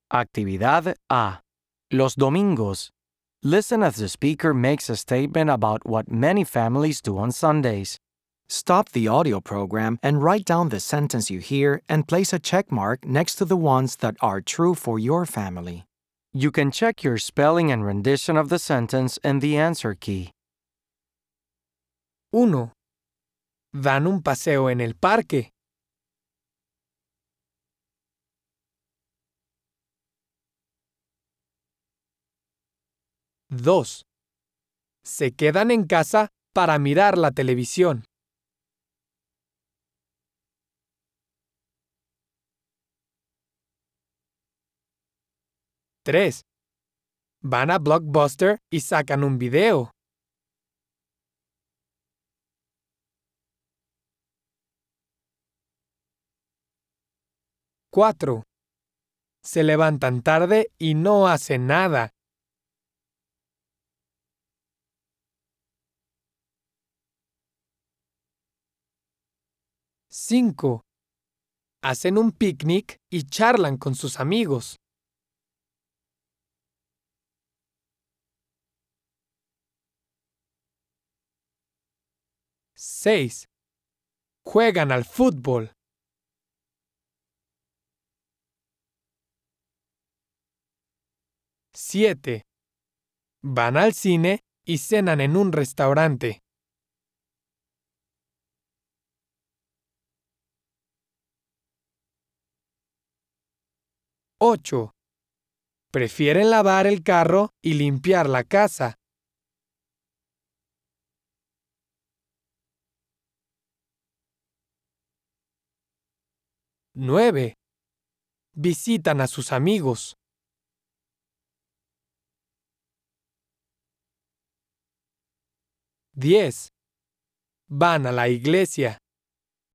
Actividad A. Los domingos. Listen as the speaker makes a statement about what many families do on Sundays. Stop the audio program and write down the sentence you hear and place a check mark next to the ones that are true for your family. You can check your spelling and rendition of the sentence in the answer key. 1. Dan un paseo en el parque. 2. Se quedan en casa para mirar la televisión. 3. Van a Blockbuster y sacan un video. 4. Se levantan tarde y no hacen nada. 5. Hacen un picnic y charlan con sus amigos. 6. Juegan al fútbol. 7. Van al cine y cenan en un restaurante. 8. Prefieren lavar el carro y limpiar la casa. 9. Visitan a sus amigos. 10. Van a la iglesia.